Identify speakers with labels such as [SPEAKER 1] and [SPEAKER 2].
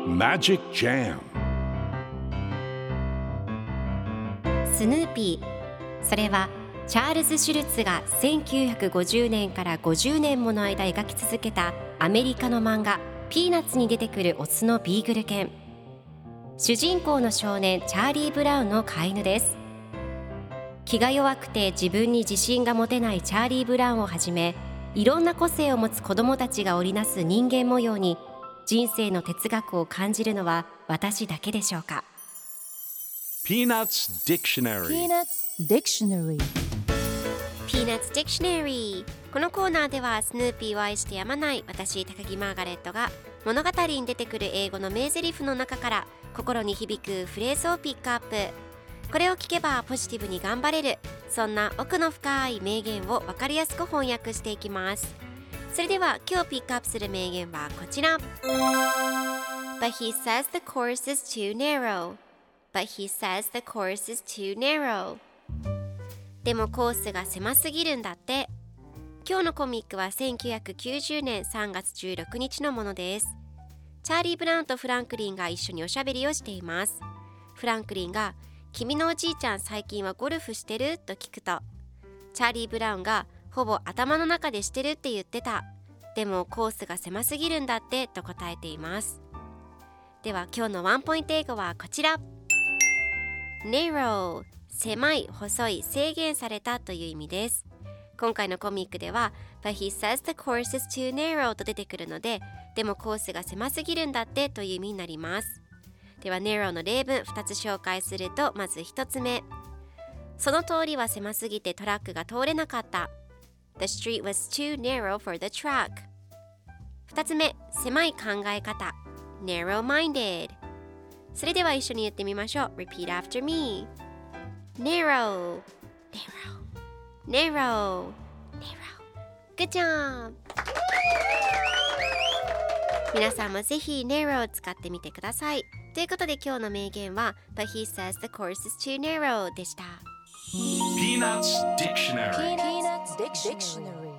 [SPEAKER 1] Magic Jam
[SPEAKER 2] スヌーピー、それはチャールズ・シュルツが1950年から50年もの間描き続けたアメリカの漫画ピーナッツに出てくるオスのビーグル犬。主人公の少年チャーリー・ブラウンの飼い犬です。気が弱くて自分に自信が持てないチャーリー・ブラウンをはじめ、いろんな個性を持つ子どもたちが織りなす人間模様に人生の哲学を感じるのは私だけでしょうか。
[SPEAKER 1] Peanuts Dictionary
[SPEAKER 3] Peanuts Dictionary
[SPEAKER 2] Peanuts Dictionary。 このコーナーではスヌーピーを愛してやまない私高木マーガレットが物語に出てくる英語の名台詞の中から心に響くフレーズをピックアップ。これを聞けばポジティブに頑張れる、そんな奥の深い名言を分かりやすく翻訳していきます。それでは今日ピックアップする名言はこちら。 But he says the course is too narrow. But he says the course is too narrow. でもコースが狭すぎるんだって。今日のコミックは1990年3月16日のものです。チャーリー・ブラウンとフランクリンが一緒におしゃべりをしています。フランクリンが君のおじいちゃん最近はゴルフしてると聞くと、チャーリー・ブラウンがほぼ頭の中でしてるって言ってた。でもコースが狭すぎるんだってと答えています。では今日のワンポイント英語はこちら。 Narrow、 狭い、細い、制限されたという意味です。今回のコミックでは But he says the course is too narrow と出てくるので、でもコースが狭すぎるんだってという意味になります。では narrow の例文2つ紹介すると、まず1つ目、その通りは狭すぎてトラックが通れなかった。 The street was too narrow for the truck。 2つ目、狭い考え方 narrow-minded。 それでは一緒に言ってみましょう。 Repeat after me。 Narrow Narrow Narrow Good job。 皆さんもぜひ narrow を使ってみてください。ということで今日の名言は But he says the course is too narrow でした。
[SPEAKER 1] Peanuts Dictionary
[SPEAKER 3] Peanuts Dictionary